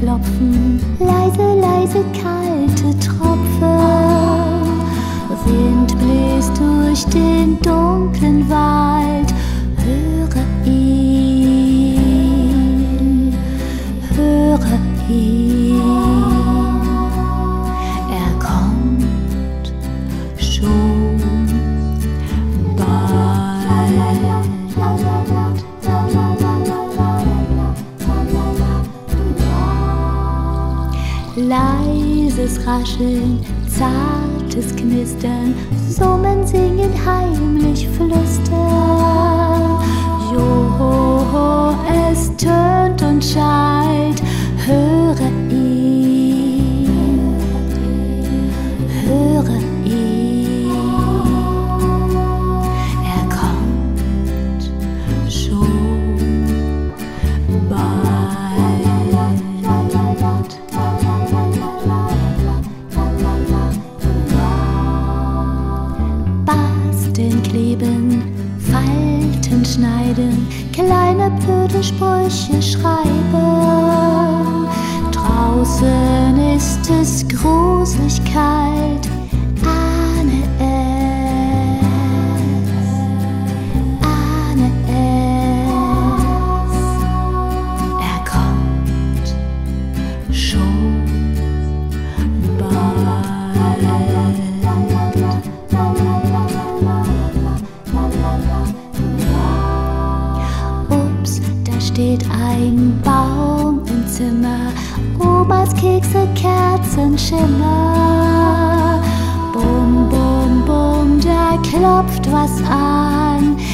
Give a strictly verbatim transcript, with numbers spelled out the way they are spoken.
klopfen, leise, leise kalte Tropfen. Wind bläst durch den dunklen Wald, höre ihn, höre ihn. Er kommt schon bald. Leises Rascheln, zartes Knistern, Summen, Singen, heimlich flüstern. Jo, es tönt und schallt, höre ihn, höre ihn. Er kommt schon bald. Basteln, kleben, falten, schneiden, kleine blöde Sprüche schreiben. Draußen ist es gruselig kalt, ahne es, ahne es. Er kommt schon bald. Ups, da steht ein Baum im Zimmer, Omas Kekse, Kerzen, Schimmer. Bum, bum, bum, da klopft was an.